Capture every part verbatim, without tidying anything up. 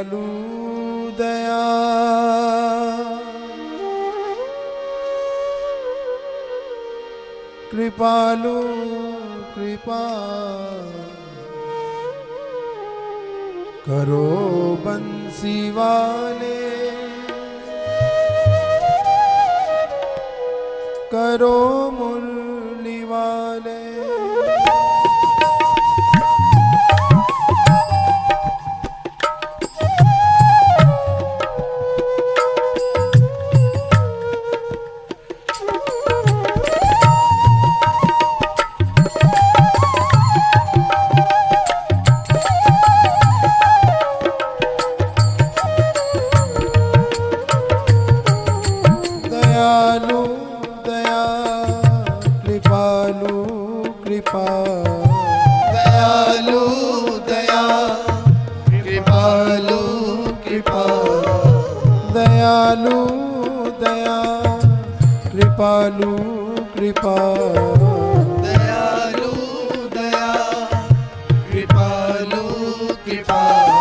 कृपालु दया कृपालु कृपा करो बंसी वाले करो मुरली वाले दयालु दया कृपालु कृपा दयालु दया कृपालु कृपा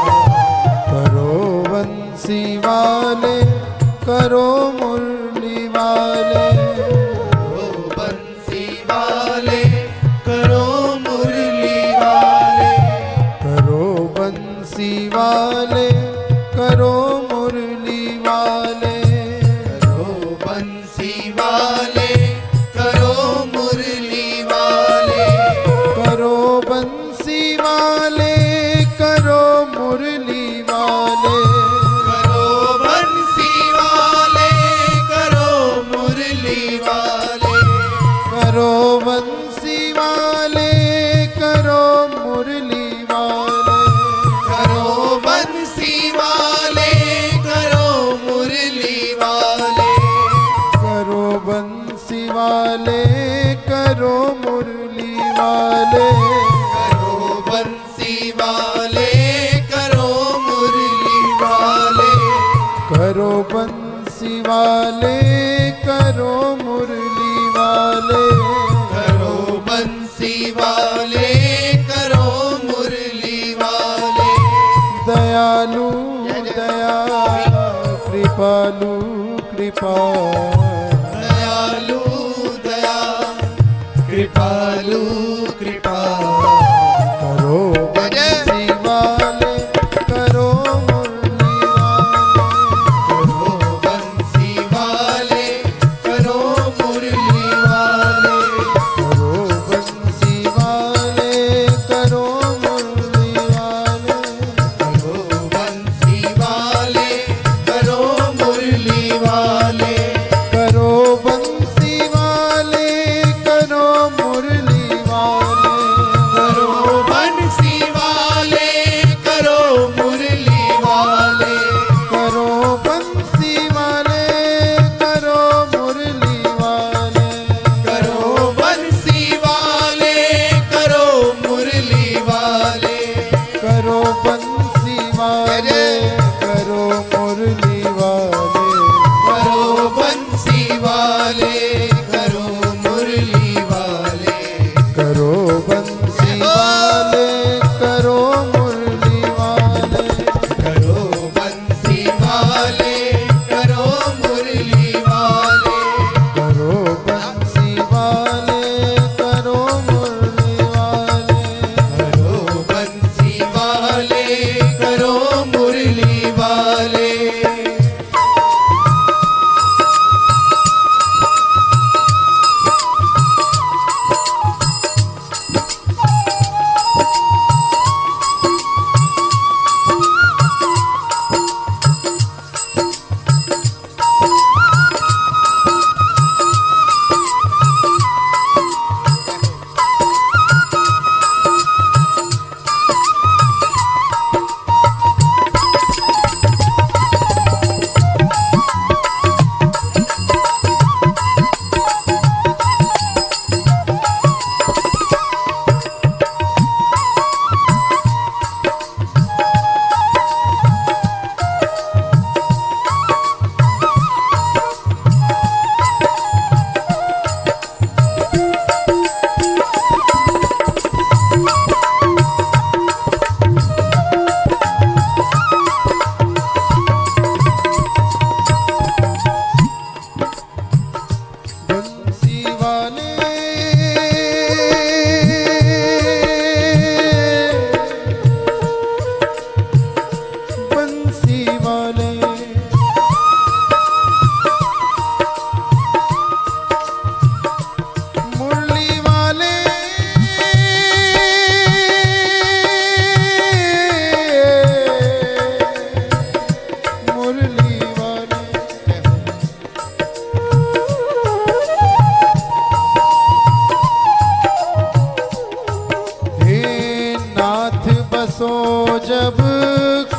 करो बंसी वाले करो मुरली वाले करो बंसी वाले करो मुरली वाले करो बंसी वाले करो मुरली वाले करो बंसी वाले करो मुरली वाले करो बंसी वाले करो मुरली वाले करो बंसी वाले करो मुरली वाले करो बंसी वाले करो मुरली वाले करो बंसी वाले करो मुरली वाले करो बंसी वाले करो मुरली वाले करो बंसी वाले करो मुरली वाले करो बंसी वाले करो मुरली वाले करो बंसी वाले करो मुरली वाले दयालु दया कृपालु कृपा दयालु दया कृपालु कृपा करो बंसी वाले करो मुरली वाले करो बंसी वाले करो मुरली वाले करो बंसी वाले करो मुरली वाले करो बंसी वाले करो मुरली वाले करो बंसी वाले करो मुरली वाले करो बंसी वाले करो मुरली वाले करो बंसी वाले करो मुरली वाले करो बंसी वाले करो मुरली वाले करो बंसी वाले करो मुरली वाले करो बंसी वाले करो मुरली वाले करो बंसी वाले करो मुरली वाले करो बंसी वाले करो मुरली वाले करो बंसी वाले करो मुरली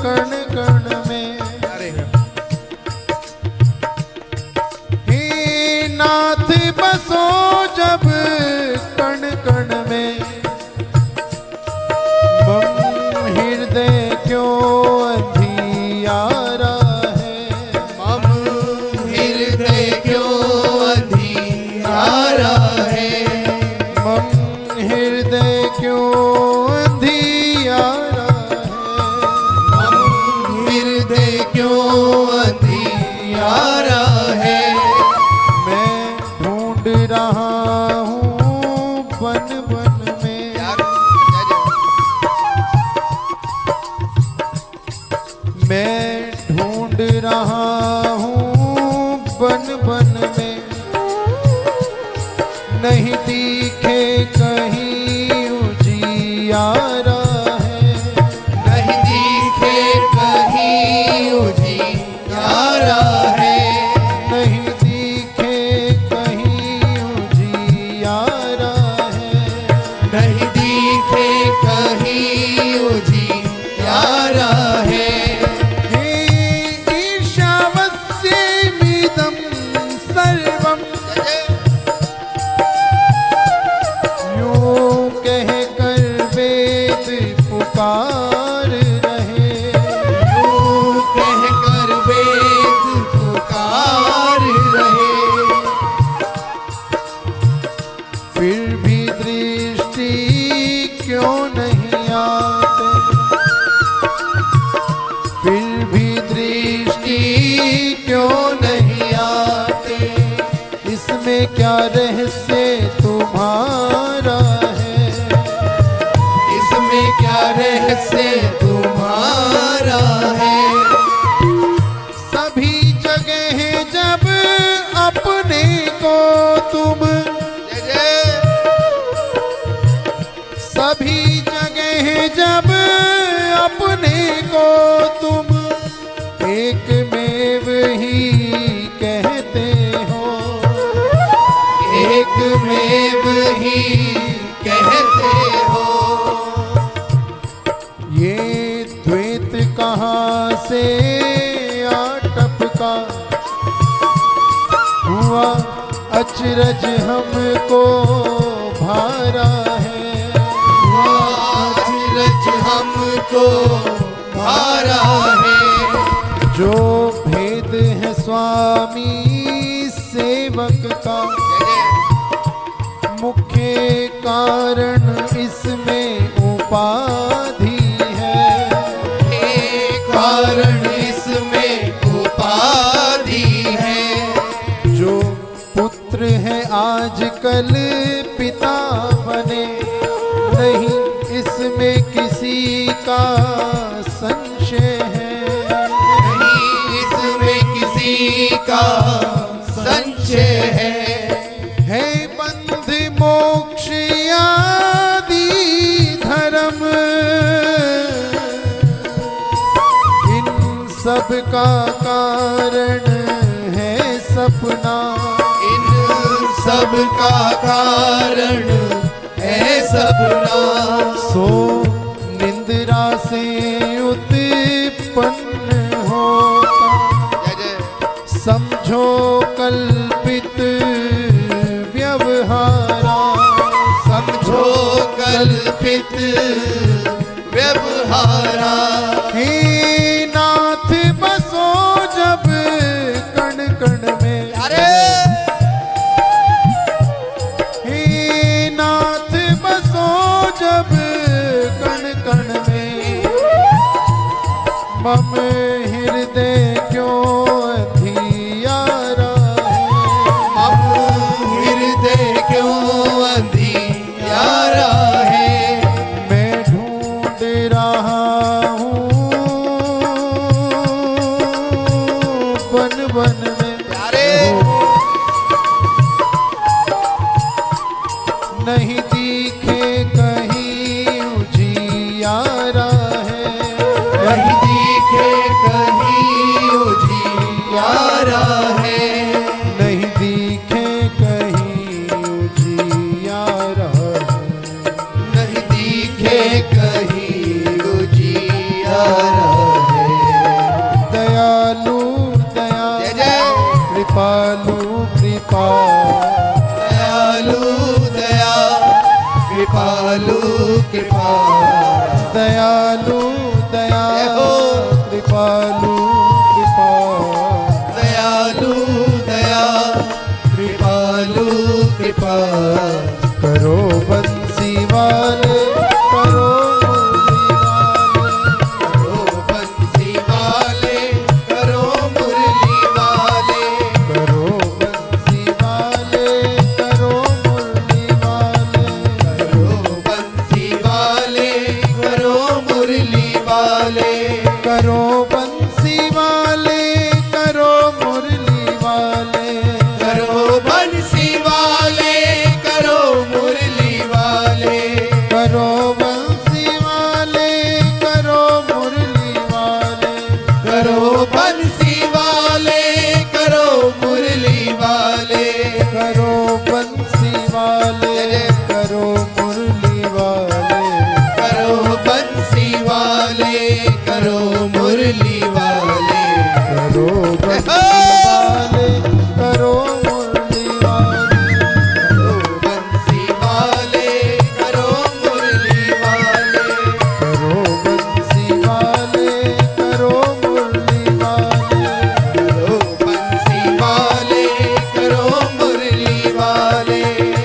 कण कण में। अरे हे नाथ बसो जब कण कण में, मम हृदय क्यों अंधियारा है। मम हृदय क्यों अंधियारा है। मम हृदय क्यों अंधियारा है। मम हृदय क्यों अंधियारा है। मैं ढूंढ रहा हूँ बन बन में। यार मैं ढूंढ रहा हूँ बन बन में, नहीं दिखे कहीं उजियारा है। नहीं दिखे कहीं उजियारा है। नहीं दिखे कहीं उजियारा है। नहीं दिखे कहीं उजियारा है। हे ईशावस्यमिदं सर्वं, यूं कह कर वेद पुकार रहे। यूं कह कर वेद पुकार रहे। फिर भी दृष्टि क्यों नहीं आते। फिर भी दृष्टि क्यों नहीं आते। इसमें क्या रहस्य तुम्हारा है। इसमें क्या रहस्य तुम्हारा है। सभी जगह जब अपने को तुम, सभी जगह जब अपने को तुम एकमेव ही कहते हो। एकमेव ही कहते हो। ये द्वैत कहाँ से आ टपका, हुआ अचरज हमको भारा है। अचरज हमको भारा है। जो भेद है स्वामी सेवक का, मुख्य कारण इसमें उपाधि है। एक कारण इसमें उपाधि है। जो पुत्र है आजकल पिता बने, नहीं इसमें किसी का संशय है। नहीं इसमें किसी का संशय है। है बंध मोक्ष आदि धर्म, इन सब का कारण है सपना। इन सब का कारण है सपना। सो निंद्रा से उत्पन्न होता, समझो कल्पित व्यवहारा। समझो कल्पित व्यवहारा। हे नाथ बसो जब कण कण में। अरे हे नाथ बसो जब कण कण में, मम हृदय क्यों अंधियारा है। मम हृदय क्यों अंधियारा है। मैं ढूंढ रहा हूँ बन बन में। प्यारे नहीं दिखे कहीं उजियारा है। नहीं दिखे कहीं उजियारा है। नहीं दिखे कहीं उजियारा है। नहीं दिखे कहीं उजियारा है। करो बंसी वाले, करो मुरली वाले, करो बंसी वाले, करो मुरली वाले, करो बंसी वाले, करो मुरली वाले, करो बंसी वाले, करो मुरली वाले, करो बंसी वाले, करो मुरली वाले, करो बंसी वाले, करो मुरली वाले, करो बंसी वाले, करो मुरली वाले, करो बंसी वाले, करो मुरली वाले, करो बंसी वाले, करो मुरली वाले, करो बंसी वाले, करो मुरली वाले।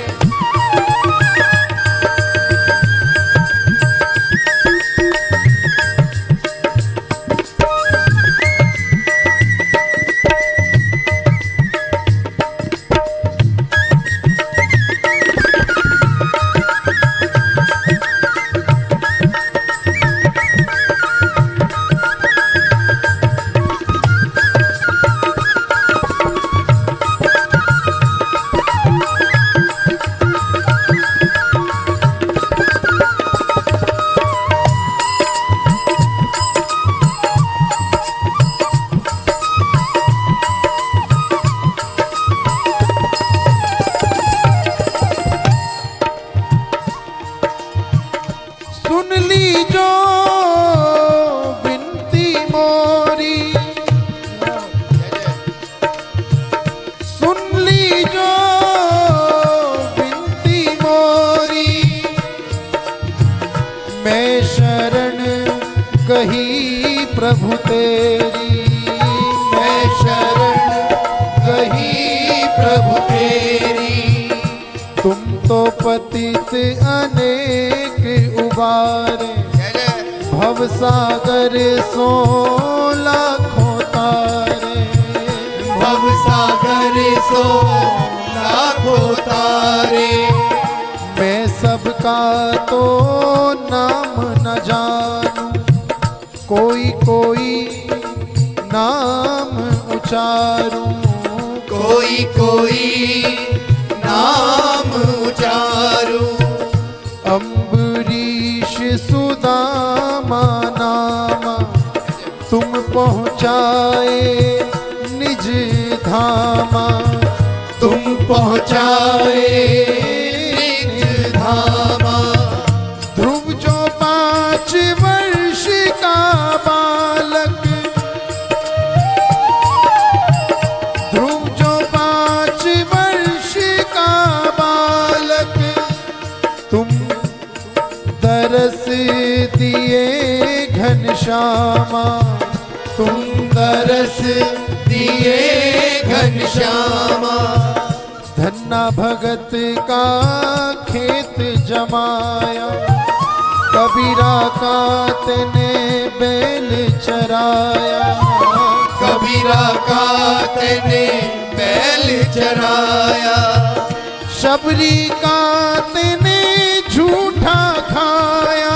सुन ली जो विनती मोरी, सुन ली जो विनती मोरी, मैं शरण कही प्रभु तेरी, मैं शरण कही प्रभु तेरी, तुम तो पतित अनेक उबारे, भव सागर सो लाखों तारे, भव सागर सो लाखों तारे, मैं सबका तो नाम न जानूं, कोई कोई नाम उचारूं, कोई कोई नाम उचारूं, अम्बरीश सुदामा नामा, तुम पहुँचाए निज धामा, तुम पहुँचाए निज धामा, ध्रुव जो पाँच वर्ष का बालक, ध्रुव जो पाँच वर्ष का बालक, तुम दरस दिए घनश्यामा, तुम दरस दिए घनश्यामा, धन्ना भगत का खेत जमाया, कबीरा का तेने बैल चराया, कबीरा का तेने बैल चराया, शबरी का तेने झूठा खाया,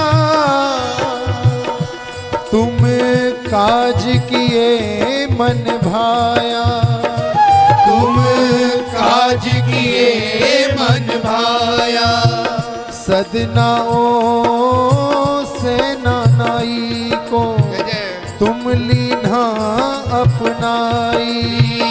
तुम काज किए मन भाया, तुम काज किए मन भाया, सदनाओं सेना नाई को तुम लीना अपनाई,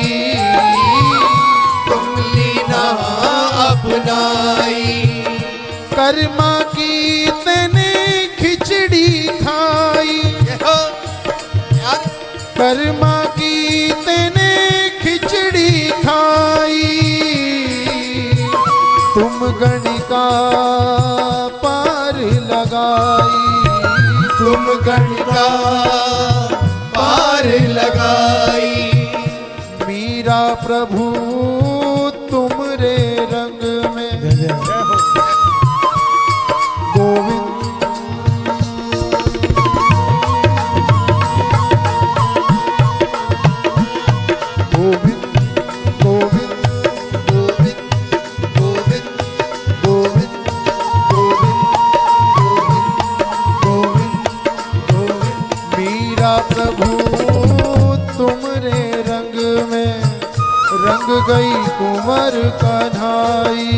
तुम लीना अपनाई, कर्मा की तने खिचड़ी खाई, कर्मा की तने खिचड़ी खाई, तुम गणिका पार लगाई, तुम गणिका पार लगाई, मीरा प्रभु तुमरे रंग में, गोविंद गोविंद गोविंद गोविंद गोविंद गोविंद गोविंद गोविंद गोविंद गोविंद, मीरा मीरा प्रभु तुमरे रंग में रंग गई कुंवर कन्हाई।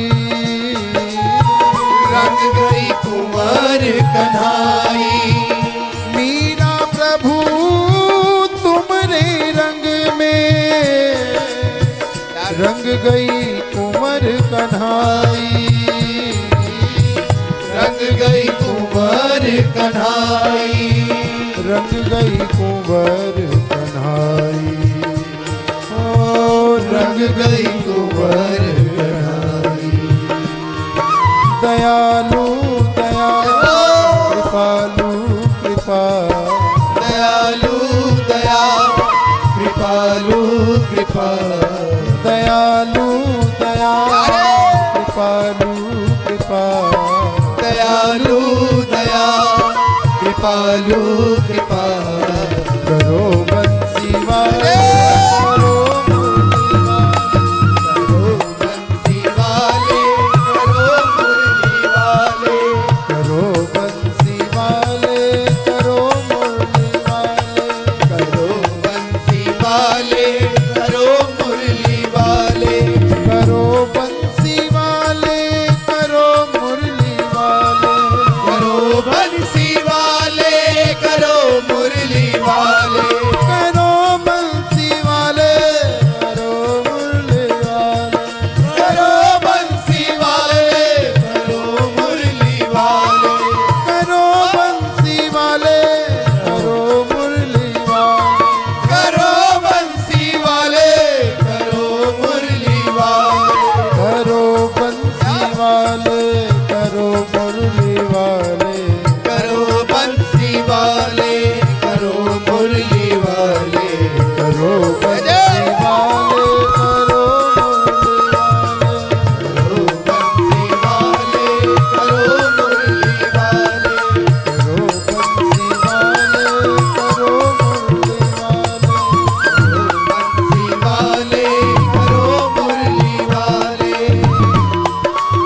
रंग गई कुंवर कन्हाई। मीरा प्रभु तुमरे रंग में रंग गई कुंवर कन्हाई। रंग गई कुंवर कन्हाई। रंग गई कुंवर कन्हाई। ओ रंग गई कुंवर कन्हाई। दयालु दयालु कृपालु कृपा। दयालु दया कृपालु कृपा। दयालु दया कृपालु कृपा। दयालु दया कृपालु कृपा। करो बंसी वाले करो बंसी वाले करो मुरली वाले। करो बंसी वाले करो मुरली वाले। करो बंसी वाले करो मुरली वाले। करो बंसी वाले करो मुरली वाले। करो बंसी वाले करो मुरली वाले। करो बंसी वाले करो मुरली वाले। करो बंसी वाले करो मुरली वाले। करो बंसी वाले करो मुरली वाले। करो बंसी वाले करो मुरली वाले। करो बंसी वाले करो मुरली वाले। करो बंसी वाले करो मुरली वाले। करो बंसी वाले करो मुरली वाले। करो बंसी वाले करो मुरली वाले। करो बंसी वाले करो मुरली वाले। बंसी वाले करो मुरली वाले।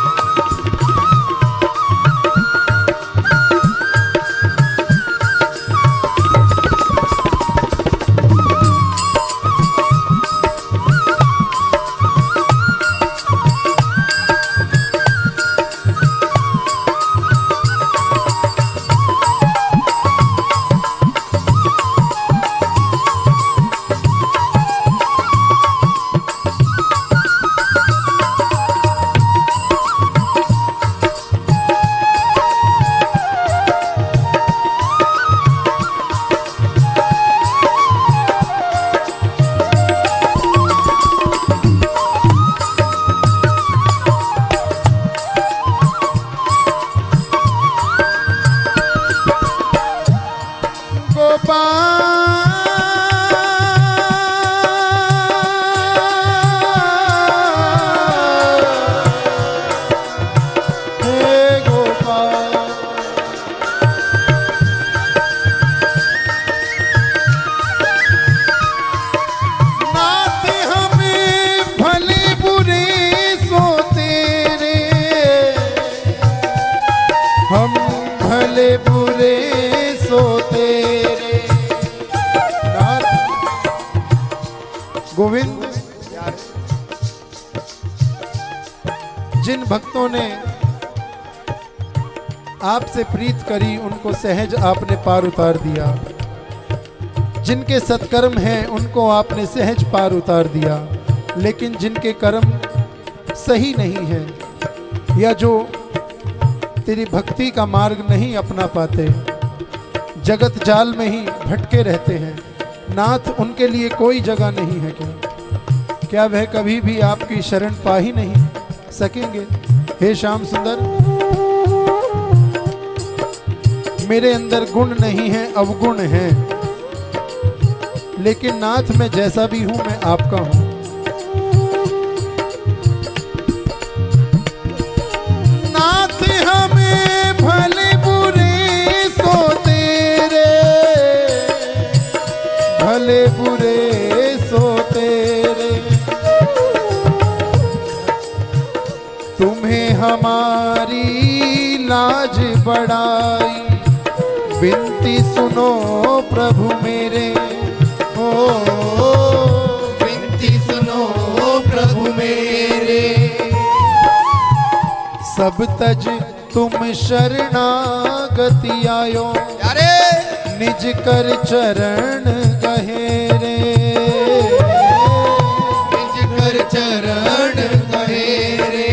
हे गोपाल नाथ हमें भले बुरे सो तेरे। हम भले बुरे सो तेरे। नाथ गोविंद जिन भक्तों ने आपसे प्रीत करी उनको सहज आपने पार उतार दिया। जिनके सत्कर्म हैं उनको आपने सहज पार उतार दिया। लेकिन जिनके कर्म सही नहीं है या जो तेरी भक्ति का मार्ग नहीं अपना पाते, जगत जाल में ही भटके रहते हैं, नाथ उनके लिए कोई जगह नहीं है क्या? क्या वह कभी भी आपकी शरण पा ही नहीं सकेंगे? हे श्याम सुंदर, मेरे अंदर गुण नहीं है, अवगुण है, लेकिन नाथ मैं जैसा भी हूं मैं आपका हूं। नाथ हमें भले बुरे सो तेरे, भले बुरे सो तेरे, तुम्हें हमारी लाज बड़ाई विनती सुनो प्रभु मेरे, ओ विनती सुनो प्रभु मेरे। सब तज तुम शरणागति आयो, अरे निज कर चरण गहेरे। निज कर चरण गहेरे।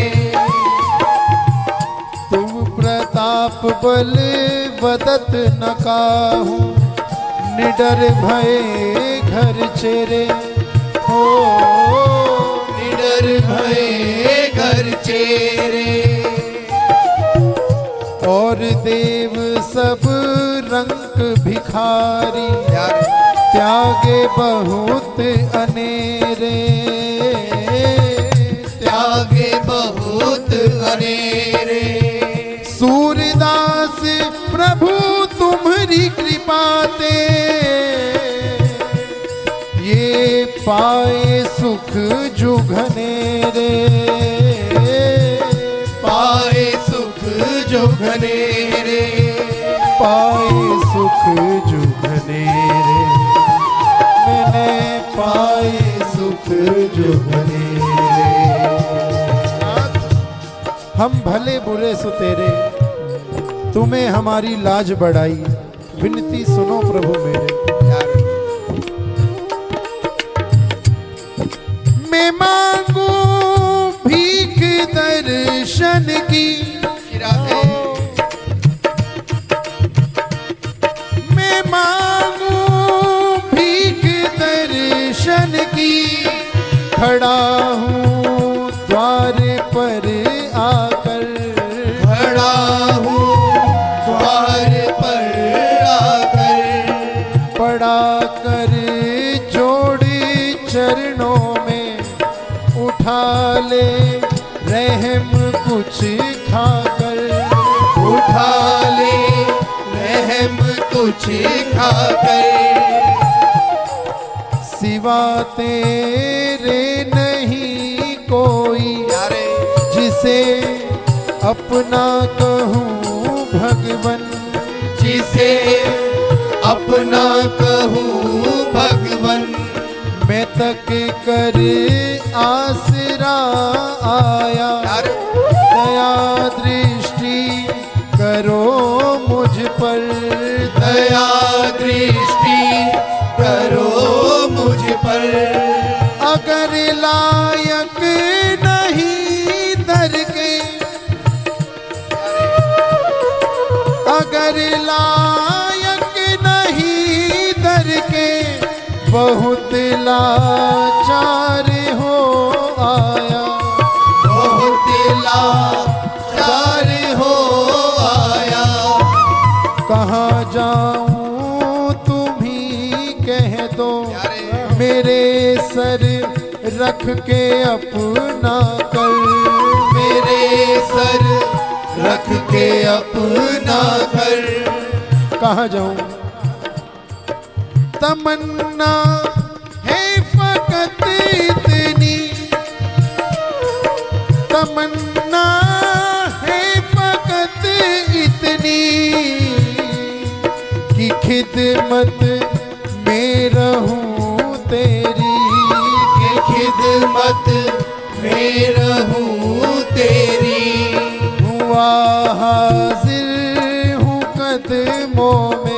तुम प्रताप बल बदत न काहू, निडर भये घर चेरे। हो निडर भये घर चेरे। और देव सब रंग भिखारी, त्यागे बहुत अनेरे। त्यागे बहुत अनेरे। सूरदास प्रभु तुम्हारी कृपा ते, ये पाए सुख जुघनेरे। पाए सुख जुघनेरे। पाए सुख जुघनेरे। मैंने पाए सुख जुघनेरे। हम भले बुरे सो तेरे, तुम्हें हमारी लाज बढ़ाई। विनती सुनो प्रभु मेरे। मैं मांगू भीख दर्शन की, मैं मांगू भीख दर्शन की। खड़ा हूँ द्वार पर आकर, खड़ा हूँ द्वार पर आकर। पड़ा कर जोड़ी चरणों में, उठा ले रहम कुछ खाकर। उठा ले रहम कुछ खाकर। सिवा तेरे नहीं कोई, जिसे अपना कहूँ भगवन। जिसे अपना कहूँ भगवन। मैं तक कर आसरा आया, दया दृष्टि करो मुझ पर। दया दृष्टि करो मुझ पर। अगर लायक नहीं दर के, अगर लायक नहीं दर के, बहुत लाचार हो आया। बहुत लाचार हो आया। कहाँ जाऊँ तुम ही कह दो, मेरे सर रख के अपना कर। मेरे सर रख के अपना कर। कहाँ जाऊँ तमन्ना है फकत इतनी, तमन्ना है फकत इतनी, कि खिदमत में रहूं तेरी। कि खिदमत में रहूं तेरी। हुआ हाजिर हूँ कदमों में,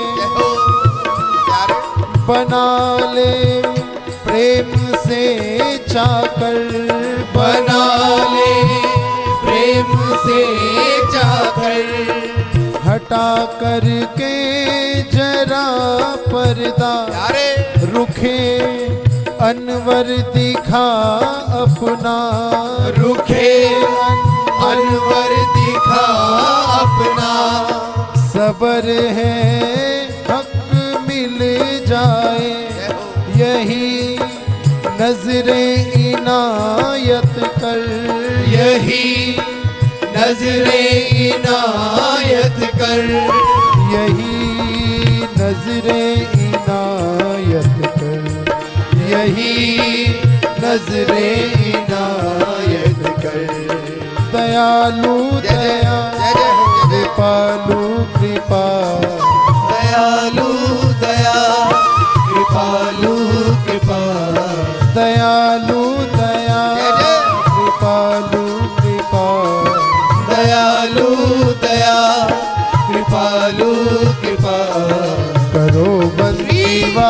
बना ले प्रेम से चाकर। बना ले प्रेम से चाकर। हटा कर के जरा पर्दा, रुखे अनवर दिखा अपना। रुखे अनवर दिखा अपना। सबर है हक मिल जाए, यही नजरे इनायत कर। यही नजरे इनायत कर। यही नजरे इनायत कर। यही नजरे इनायत कर। दयालु दया, कृपालु कृपा। दया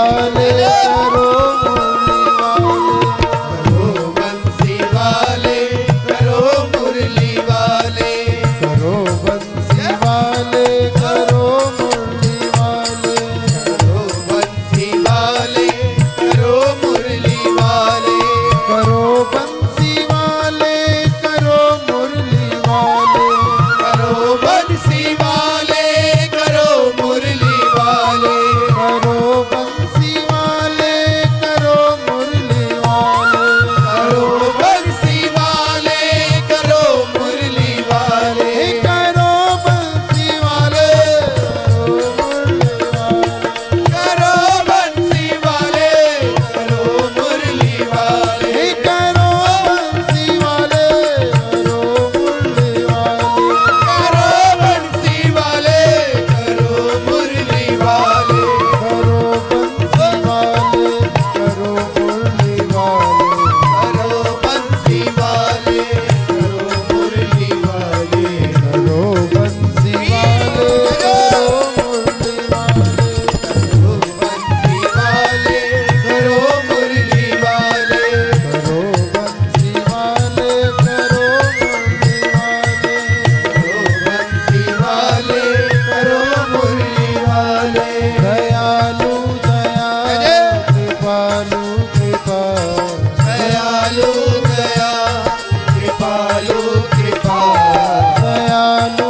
वाले करो मुरली वाले, करो बंसी वाले, करो बंसी वाले, करो मुरली वाले, करो बंसी वाले, करो बंसी वाले, करो मुरली वाले, करो बंसी वाले, करो मुरली वाले, करो बंसी वाले, करो मुरली वाले, करो बंसी वाले, करो मुरली वाले, करो बंसी वाले, करो मुरली वाले, करो बंसी वाले, करो मुरली वाले, करो बंसी वाले, करो मुरली वाले, करो बंसी वाले, करो मुरली वाले, करो बंसी वाले, करो मुरली वाले, करो बंसी वाले, करो बंसी वाले, करो मुरली वाले, करो बंसी वाले, करो मुरली वाले, करो बंसी वाले, करो मुरली वाले, करो बंसी वाले,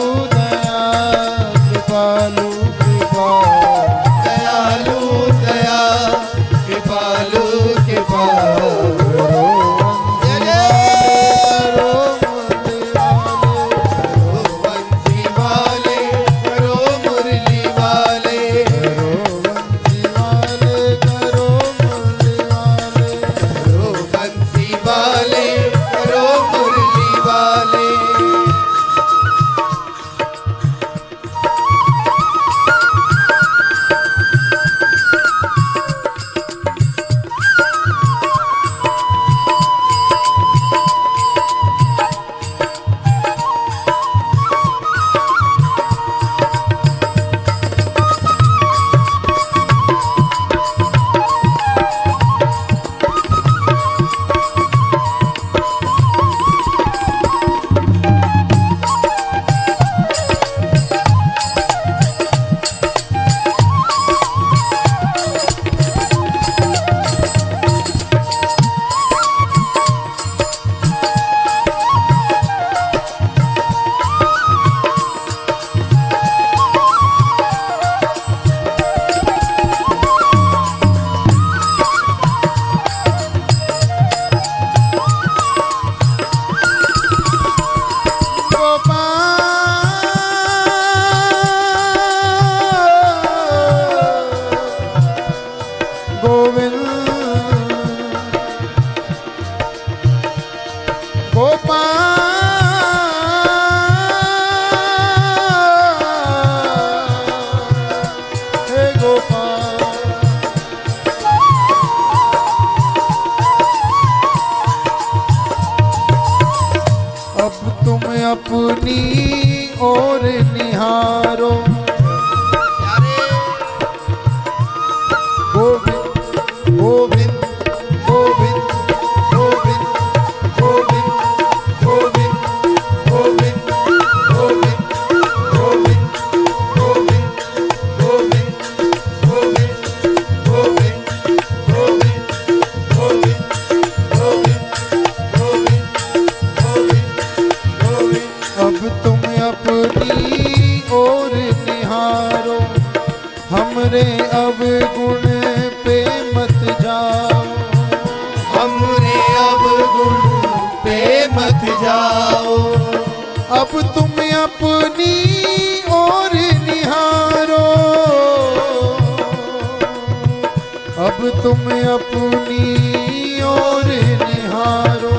दयालु दयालु कृपालु कृपा, दयालु दया कृपालु कृपालु करो बंसी वाले, करो बंसी वाले, करो मुरली वाले, करो बंसी वाले, करो मुरली वाले, गोविंद गोपाल, हे गोपाल, अब तुम अपनी ओर निहारो, गोविंद गोविंद गोविंद गोविंद गोविंद गोविंद गोविंद गोविंद गोविंद गोविंद गोविंद गोविंद गोविंद गोविंद गोविंद गोविंद गोविंद गोविंद, अब तुम अपनी ओर निहारो, हमरे अवगुण पे मत जाओ, हमरे अब गुण पे मत जाओ, अब तुम अपनी ओर निहारो, अब तुम अपनी ओर निहारो,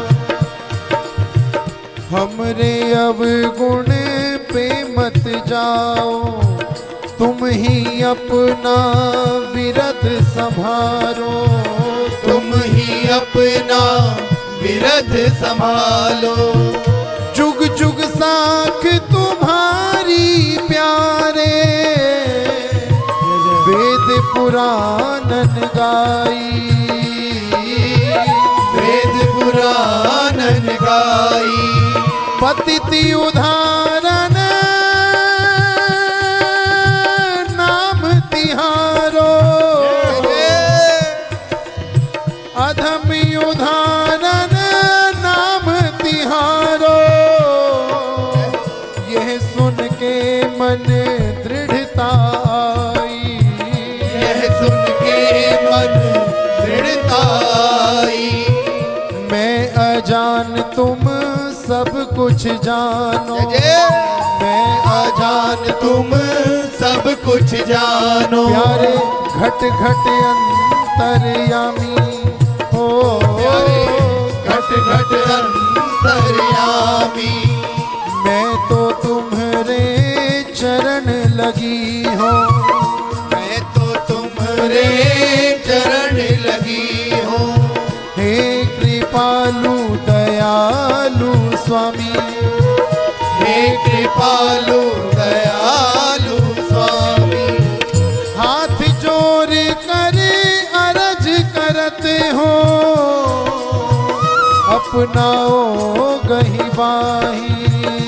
हमरे अवगुण पे मत जाओ, तुम ही अपना विरध संभारो, तुम ही अपना विरध संभालो, जुग जुग साख तुम्हारी प्यारे, वेद पुराणन गाई, वेद पुराणन गाई, पतिति उदाहरण नाम तिहारो, अधम उदाहरण नाम तिहारो। यह सुन के मन दृढ़ता आई, यह सुन के मन दृढ़ता आई। मैं अजान तुम सब कुछ जानो, मैं अजान तुम सब कुछ जानो। प्यारे घट घट अंतर्यामी हो, प्यारे घट घट अंतर्यामी। मैं तो तुम्हारे चरण लगी हो, मैं तो तुम्हारे चरण लगी हूँ। हे कृपालु दयालु स्वामी, हे कृपालु दयालु स्वामी। हाथ जोड़ कर अरज करते हो, अपनाओ गही बाही,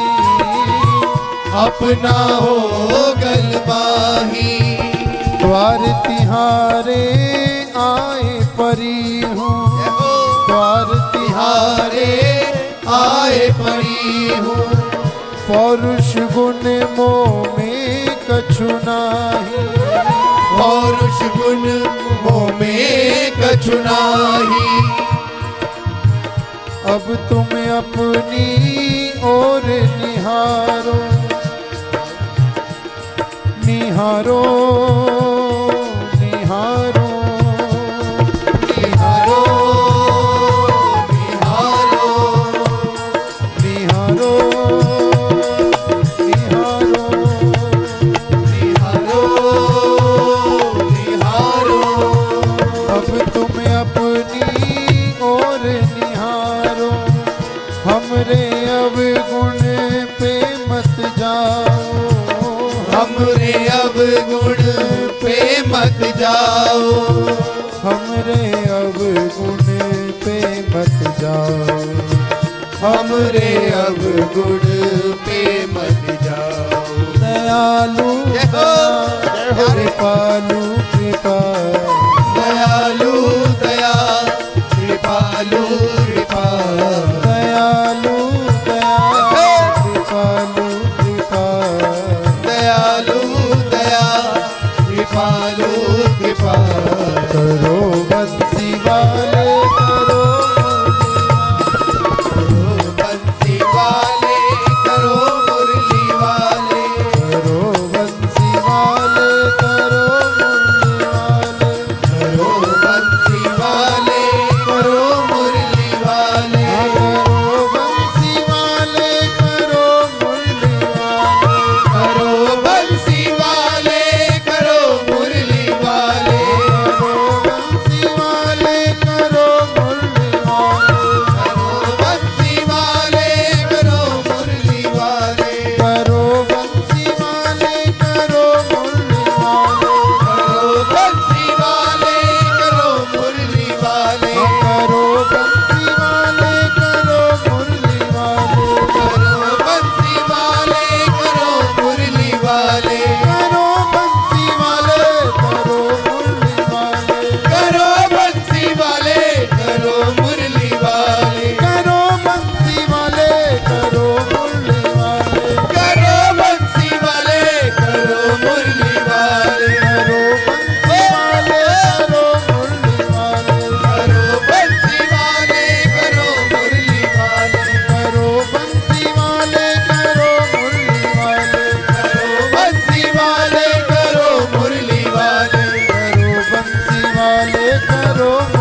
अपना हो गलबाही। द्वार तिहारे आए परी हूँ, द्वार तिहारे आए पड़ी हूँ। पौरुष गुण मोह में कछु नाही, पौरुष गुण मोह में कछु नाही। अब तुम अपनी ओर निहारो, निहारो निहारो निहारो निहारो निहारो निहारो निहारो निहारो। अब तुम अपनी ओर निहारो, हमरे अवगुण पे मत जाओ, हमरे अवगुण पे मत जाओ। हमरे अवगुण पे मत जाओ, हमरे अवगुण पे मत जाओ। दयालु दया, कृपालु कृपा, दयालु दया, कृपालु कृपा। दयालु दया, कृपालु कृपा। दयालु दया, कृपालु कृपा। करो बंसी वाले करो, करो बंसी वाले, करो मुरली वाले। करो बंसी वाले करो मुरली वाले, करो बंसी वाले, करो मुरली वाले। करो बंसी वाले करो मुरली वाले, करो बंसी वाले, करो मुरली वाले। करो बंसी वाले करो मुरली वाले, करो बंसी वाले, करो मुरली वाले। करो बंसी वाले करो मुरली वाले, करो बंसी वाले, करो मुरली वाले। करो बंसी वाले करो मुरली वाले, करो बंसी वाले, करो मुरली वाले। करो बंसी वाले करो मुरली वाले, करो बंसी वाले, करो मुरली वाले। करो बंसी वाले करो मुरली वाले, करो बंसी वाले, करो मुरली वाले। करो बंसी वाले करो मुरली वाले, करो बंसी वाले, करो मुरली वाले। करो बंसी वाले करो मुरली वाले, करो बंसी वाले, करो मुरली वाले। करो बंसी वाले करो